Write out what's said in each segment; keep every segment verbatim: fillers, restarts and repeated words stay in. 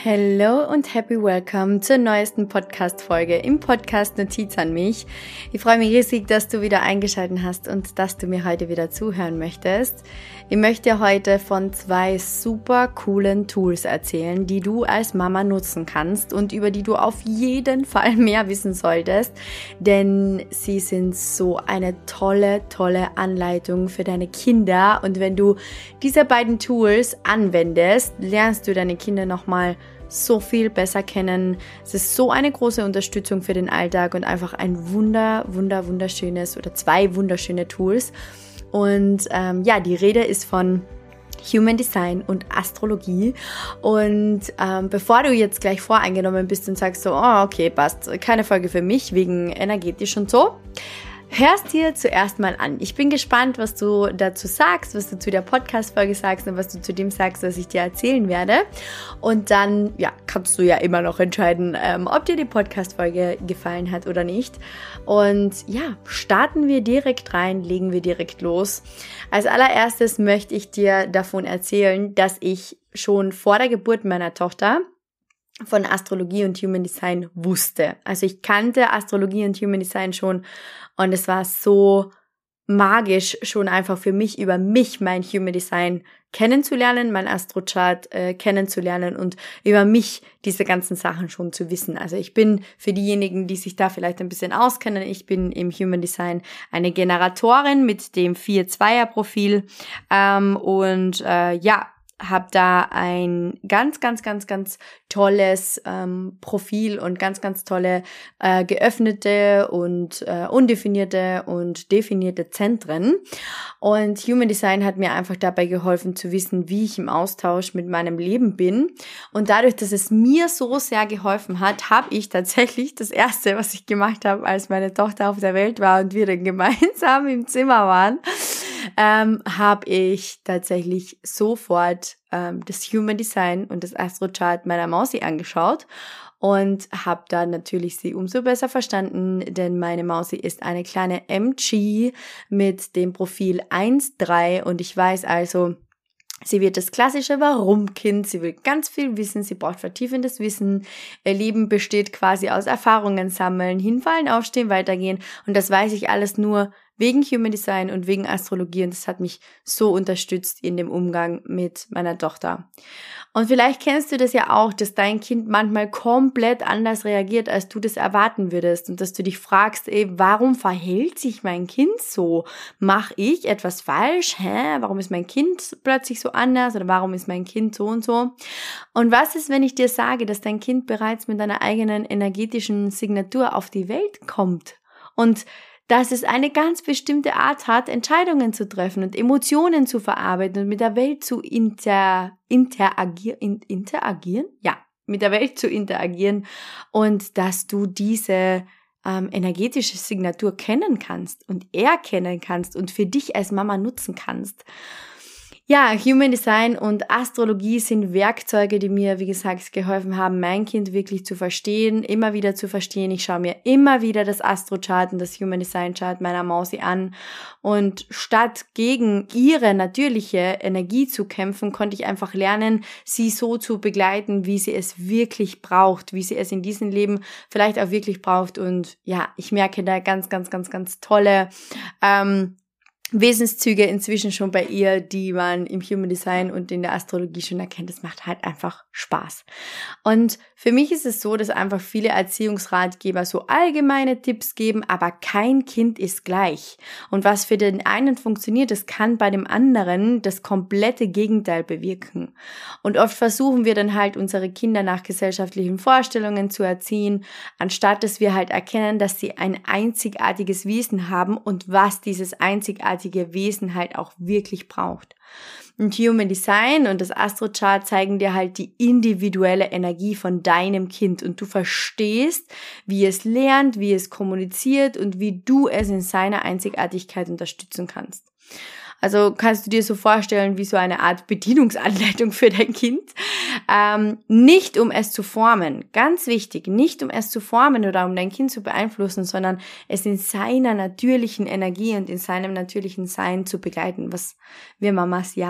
Hello und happy welcome zur neuesten Podcast-Folge im Podcast Notiz an mich. Ich freue mich riesig, dass du wieder eingeschaltet hast und dass du mir heute wieder zuhören möchtest. Ich möchte dir heute von zwei super coolen Tools erzählen, die du als Mama nutzen kannst und über die du auf jeden Fall mehr wissen solltest, denn sie sind so eine tolle, tolle Anleitung für deine Kinder. Und wenn du diese beiden Tools anwendest, lernst du deine Kinder nochmal so viel besser kennen. Es ist so eine große Unterstützung für den Alltag und einfach ein wunder, wunder, wunderschönes oder zwei wunderschöne Tools. Und ähm, ja, die Rede ist von Human Design und Astrologie. Und ähm, bevor du jetzt gleich voreingenommen bist und sagst so, oh, okay, passt, keine Folge für mich wegen energetisch und so, hörst dir zuerst mal an. Ich bin gespannt, was du dazu sagst, was du zu der Podcast-Folge sagst und was du zu dem sagst, was ich dir erzählen werde. Und dann, ja, kannst du ja immer noch entscheiden, ähm, ob dir die Podcast-Folge gefallen hat oder nicht. Und ja, starten wir direkt rein, legen wir direkt los. Als allererstes möchte ich dir davon erzählen, dass ich schon vor der Geburt meiner Tochter von Astrologie und Human Design wusste. Also ich kannte Astrologie und Human Design schon und es war so magisch, schon einfach für mich über mich mein Human Design kennenzulernen, mein Astrochart äh, kennenzulernen und über mich diese ganzen Sachen schon zu wissen. Also ich bin, für diejenigen, die sich da vielleicht ein bisschen auskennen, ich bin im Human Design eine Generatorin mit dem vier Zweier Profil ähm, und äh, ja, habe da ein ganz, ganz, ganz, ganz tolles ähm, Profil und ganz, ganz tolle äh, geöffnete und äh, undefinierte und definierte Zentren. Und Human Design hat mir einfach dabei geholfen zu wissen, wie ich im Austausch mit meinem Leben bin. Und dadurch, dass es mir so sehr geholfen hat, habe ich tatsächlich das Erste, was ich gemacht habe, als meine Tochter auf der Welt war und wir dann gemeinsam im Zimmer waren, ähm, habe ich tatsächlich sofort ähm, das Human Design und das Astrochart meiner Mausi angeschaut und habe dann natürlich sie umso besser verstanden, denn meine Mausi ist eine kleine M G mit dem Profil eins drei und ich weiß also, sie wird das klassische Warum-Kind, sie will ganz viel wissen, sie braucht vertiefendes Wissen, ihr Leben besteht quasi aus Erfahrungen sammeln, hinfallen, aufstehen, weitergehen und das weiß ich alles nur wegen Human Design und wegen Astrologie und das hat mich so unterstützt in dem Umgang mit meiner Tochter. Und vielleicht kennst du das ja auch, dass dein Kind manchmal komplett anders reagiert, als du das erwarten würdest und dass du dich fragst, ey, warum verhält sich mein Kind so? Mache ich etwas falsch? Hä? Warum ist mein Kind plötzlich so anders oder warum ist mein Kind so und so? Und was ist, wenn ich dir sage, dass dein Kind bereits mit einer eigenen energetischen Signatur auf die Welt kommt und dass es eine ganz bestimmte Art hat, Entscheidungen zu treffen und Emotionen zu verarbeiten und mit der Welt zu inter, interagieren, in, interagieren? Ja, mit der Welt zu interagieren und dass du diese ähm, energetische Signatur kennen kannst und erkennen kannst und für dich als Mama nutzen kannst. Ja, Human Design und Astrologie sind Werkzeuge, die mir, wie gesagt, geholfen haben, mein Kind wirklich zu verstehen, immer wieder zu verstehen. Ich schaue mir immer wieder das Astrochart und das Human Design Chart meiner Mausi an und statt gegen ihre natürliche Energie zu kämpfen, konnte ich einfach lernen, sie so zu begleiten, wie sie es wirklich braucht, wie sie es in diesem Leben vielleicht auch wirklich braucht. Und ja, ich merke da ganz, ganz, ganz, ganz tolle ähm, Wesenszüge inzwischen schon bei ihr, die man im Human Design und in der Astrologie schon erkennt. Das macht halt einfach Spaß. Und für mich ist es so, dass einfach viele Erziehungsratgeber so allgemeine Tipps geben, aber kein Kind ist gleich. Und was für den einen funktioniert, das kann bei dem anderen das komplette Gegenteil bewirken. Und oft versuchen wir dann halt unsere Kinder nach gesellschaftlichen Vorstellungen zu erziehen, anstatt dass wir halt erkennen, dass sie ein einzigartiges Wesen haben und was dieses einzigartige Wesen halt auch wirklich braucht. Und Human Design und das Astrochart zeigen dir halt die individuelle Energie von deinem Kind und du verstehst, wie es lernt, wie es kommuniziert und wie du es in seiner Einzigartigkeit unterstützen kannst. Also kannst du dir so vorstellen wie so eine Art Bedienungsanleitung für dein Kind. Ähm, nicht um es zu formen, ganz wichtig, nicht um es zu formen oder um dein Kind zu beeinflussen, sondern es in seiner natürlichen Energie und in seinem natürlichen Sein zu begleiten, was wir Mamas ja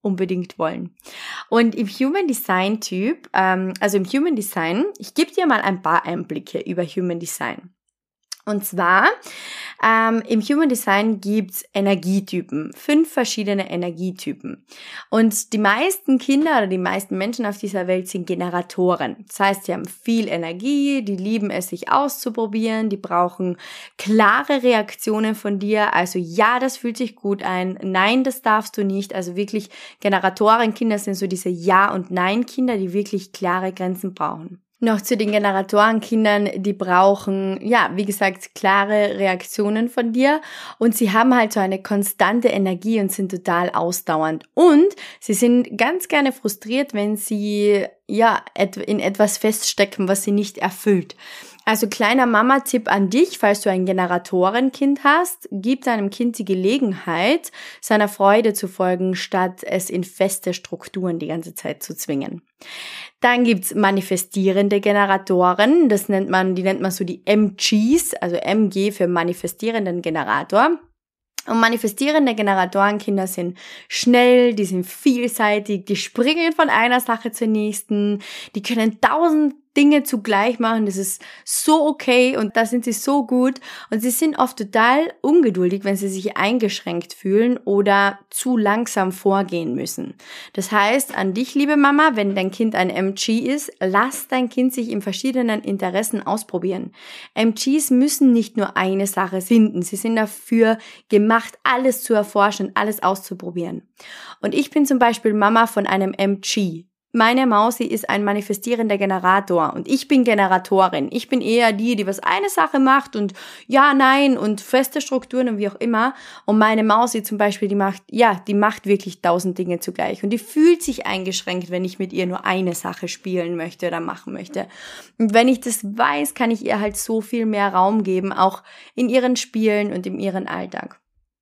unbedingt wollen. Und im Human Design Typ, ähm, also im Human Design, ich gebe dir mal ein paar Einblicke über Human Design. Und zwar, ähm, im Human Design gibt's Energietypen, fünf verschiedene Energietypen. Und die meisten Kinder oder die meisten Menschen auf dieser Welt sind Generatoren. Das heißt, sie haben viel Energie, die lieben es, sich auszuprobieren, die brauchen klare Reaktionen von dir. Also ja, das fühlt sich gut ein, nein, das darfst du nicht. Also wirklich, Generatorenkinder sind so diese Ja- und Nein-Kinder, die wirklich klare Grenzen brauchen. Noch zu den Generatorenkindern, die brauchen, ja, wie gesagt, klare Reaktionen von dir und sie haben halt so eine konstante Energie und sind total ausdauernd. Und sie sind ganz gerne frustriert, wenn sie, ja, in etwas feststecken, was sie nicht erfüllt. Also kleiner Mama-Tipp an dich, falls du ein Generatorenkind hast, gib deinem Kind die Gelegenheit, seiner Freude zu folgen, statt es in feste Strukturen die ganze Zeit zu zwingen. Dann gibt's manifestierende Generatoren, das nennt man, die nennt man so die M Gs, also M G für manifestierenden Generator. Und manifestierende Generatorenkinder sind schnell, die sind vielseitig, die springen von einer Sache zur nächsten, die können tausend Dinge zugleich machen, das ist so okay und da sind sie so gut und sie sind oft total ungeduldig, wenn sie sich eingeschränkt fühlen oder zu langsam vorgehen müssen. Das heißt, an dich, liebe Mama, wenn dein Kind ein M G ist, lass dein Kind sich in verschiedenen Interessen ausprobieren. M Gs müssen nicht nur eine Sache finden, sie sind dafür gemacht, alles zu erforschen, alles auszuprobieren. Und ich bin zum Beispiel Mama von einem M G. Meine Mausi ist ein manifestierender Generator und ich bin Generatorin. Ich bin eher die, die was eine Sache macht und ja, nein und feste Strukturen und wie auch immer. Und meine Mausi zum Beispiel, die macht, ja, die macht wirklich tausend Dinge zugleich und die fühlt sich eingeschränkt, wenn ich mit ihr nur eine Sache spielen möchte oder machen möchte. Und wenn ich das weiß, kann ich ihr halt so viel mehr Raum geben, auch in ihren Spielen und in ihren Alltag.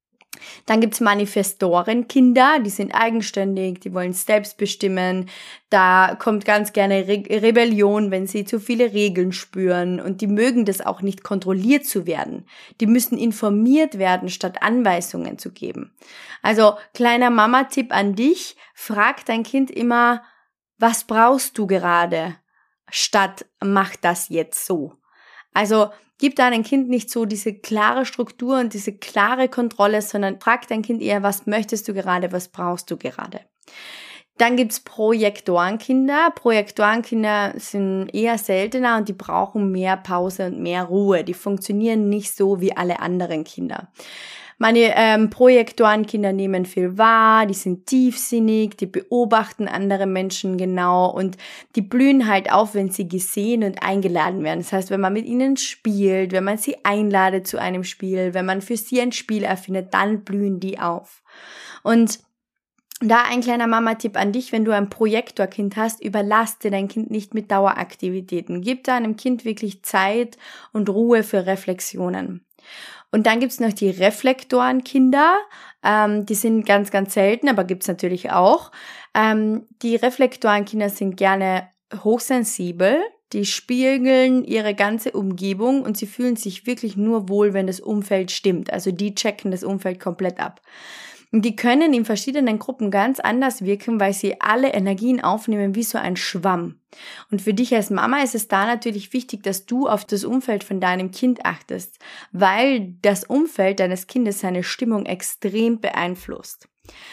Dann gibt's Manifestorenkinder, die sind eigenständig, die wollen selbst bestimmen. Da kommt ganz gerne Re- Rebellion, wenn sie zu viele Regeln spüren und die mögen das auch nicht, kontrolliert zu werden. Die müssen informiert werden, statt Anweisungen zu geben. Also kleiner Mama-Tipp an dich, frag dein Kind immer, was brauchst du gerade, statt mach das jetzt so. Also gib deinem Kind nicht so diese klare Struktur und diese klare Kontrolle, sondern frag dein Kind eher, was möchtest du gerade, was brauchst du gerade. Dann gibt's Projektorenkinder. Projektorenkinder sind eher seltener und die brauchen mehr Pause und mehr Ruhe. Die funktionieren nicht so wie alle anderen Kinder. Meine ähm, Projektorenkinder nehmen viel wahr, die sind tiefsinnig, die beobachten andere Menschen genau und die blühen halt auf, wenn sie gesehen und eingeladen werden. Das heißt, wenn man mit ihnen spielt, wenn man sie einladet zu einem Spiel, wenn man für sie ein Spiel erfindet, dann blühen die auf. Und da ein kleiner Mama-Tipp an dich, wenn du ein Projektorkind hast, überlaste dein Kind nicht mit Daueraktivitäten. Gib deinem Kind wirklich Zeit und Ruhe für Reflexionen. Und dann gibt's noch die Reflektorenkinder, ähm, die sind ganz, ganz selten, aber gibt's natürlich auch. Ähm, die Reflektorenkinder sind gerne hochsensibel, die spiegeln ihre ganze Umgebung und sie fühlen sich wirklich nur wohl, wenn das Umfeld stimmt. Also die checken das Umfeld komplett ab. Und die können in verschiedenen Gruppen ganz anders wirken, weil sie alle Energien aufnehmen wie so ein Schwamm. Und für dich als Mama ist es da natürlich wichtig, dass du auf das Umfeld von deinem Kind achtest, weil das Umfeld deines Kindes seine Stimmung extrem beeinflusst.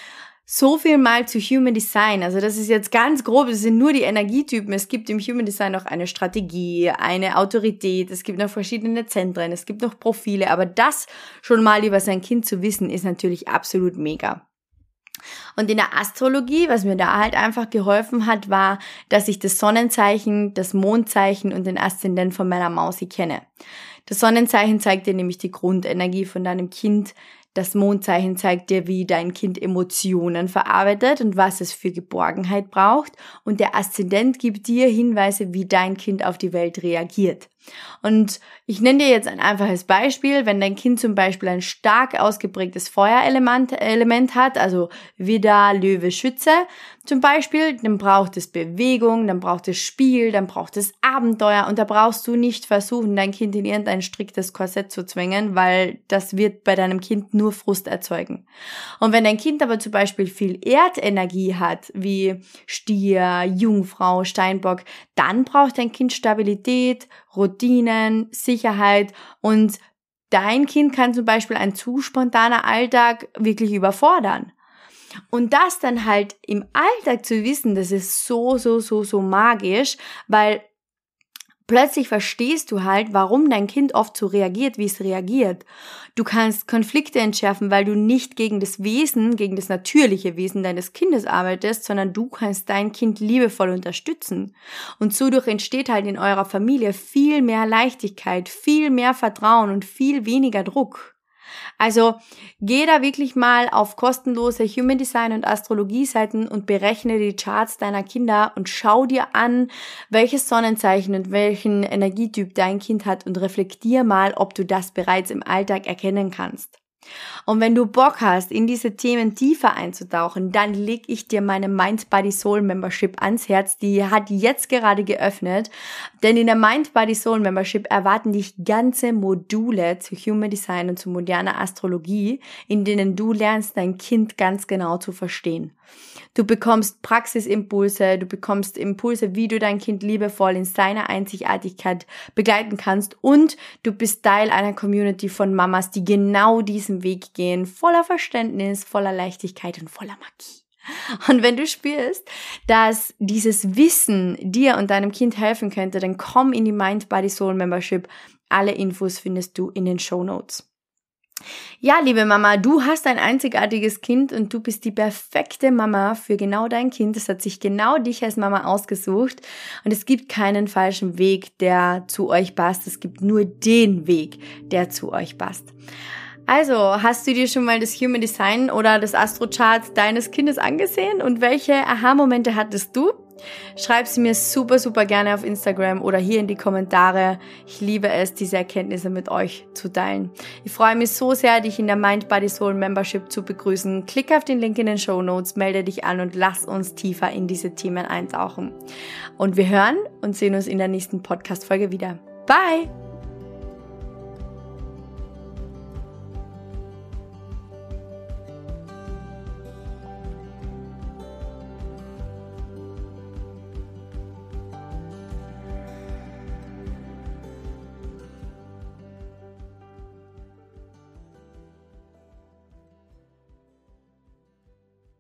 So viel mal zu Human Design. Also das ist jetzt ganz grob, das sind nur die Energietypen. Es gibt im Human Design noch eine Strategie, eine Autorität, es gibt noch verschiedene Zentren, es gibt noch Profile, aber das schon mal über sein Kind zu wissen, ist natürlich absolut mega. Und in der Astrologie, was mir da halt einfach geholfen hat, war, dass ich das Sonnenzeichen, das Mondzeichen und den Aszendent von meiner Mausi kenne. Das Sonnenzeichen zeigt dir nämlich die Grundenergie von deinem Kind. Das Mondzeichen zeigt dir, wie dein Kind Emotionen verarbeitet und was es für Geborgenheit braucht. Und der Aszendent gibt dir Hinweise, wie dein Kind auf die Welt reagiert. Und ich nenne dir jetzt ein einfaches Beispiel. Wenn dein Kind zum Beispiel ein stark ausgeprägtes Feuerelement Element hat, also Widder, Löwe, Schütze, Zum Beispiel, dann braucht es Bewegung, dann braucht es Spiel, dann braucht es Abenteuer und da brauchst du nicht versuchen, dein Kind in irgendein striktes Korsett zu zwingen, weil das wird bei deinem Kind nur Frust erzeugen. Und wenn dein Kind aber zum Beispiel viel Erdenergie hat, wie Stier, Jungfrau, Steinbock, dann braucht dein Kind Stabilität, Routinen, Sicherheit und dein Kind kann zum Beispiel ein zu spontaner Alltag wirklich überfordern. Und das dann halt im Alltag zu wissen, das ist so, so, so, so magisch, weil plötzlich verstehst du halt, warum dein Kind oft so reagiert, wie es reagiert. Du kannst Konflikte entschärfen, weil du nicht gegen das Wesen, gegen das natürliche Wesen deines Kindes arbeitest, sondern du kannst dein Kind liebevoll unterstützen. Und so durch entsteht halt in eurer Familie viel mehr Leichtigkeit, viel mehr Vertrauen und viel weniger Druck. Also geh da wirklich mal auf kostenlose Human Design und Astrologie-Seiten und berechne die Charts deiner Kinder und schau dir an, welches Sonnenzeichen und welchen Energietyp dein Kind hat und reflektier mal, ob du das bereits im Alltag erkennen kannst. Und wenn du Bock hast, in diese Themen tiefer einzutauchen, dann leg ich dir meine Mind Body Soul Membership ans Herz. Die hat jetzt gerade geöffnet, denn in der Mind Body Soul Membership erwarten dich ganze Module zu Human Design und zu moderner Astrologie, in denen du lernst, dein Kind ganz genau zu verstehen. Du bekommst Praxisimpulse, du bekommst Impulse, wie du dein Kind liebevoll in seiner Einzigartigkeit begleiten kannst und du bist Teil einer Community von Mamas, die genau diesen Weg gehen, voller Verständnis, voller Leichtigkeit und voller Magie. Und wenn du spürst, dass dieses Wissen dir und deinem Kind helfen könnte, dann komm in die Mind Body Soul Membership. Alle Infos findest du in den Shownotes. Ja, liebe Mama, du hast ein einzigartiges Kind und du bist die perfekte Mama für genau dein Kind. Es hat sich genau dich als Mama ausgesucht und es gibt keinen falschen Weg, der zu euch passt. Es gibt nur den Weg, der zu euch passt. Also, hast du dir schon mal das Human Design oder das Astro-Chart deines Kindes angesehen und welche Aha-Momente hattest du? Schreib sie mir super, super gerne auf Instagram oder hier in die Kommentare. Ich liebe es, diese Erkenntnisse mit euch zu teilen. Ich freue mich so sehr, dich in der Mind Body Soul Membership zu begrüßen. Klick auf den Link in den Shownotes, melde dich an und lass uns tiefer in diese Themen eintauchen. Und wir hören und sehen uns in der nächsten Podcast-Folge wieder. Bye!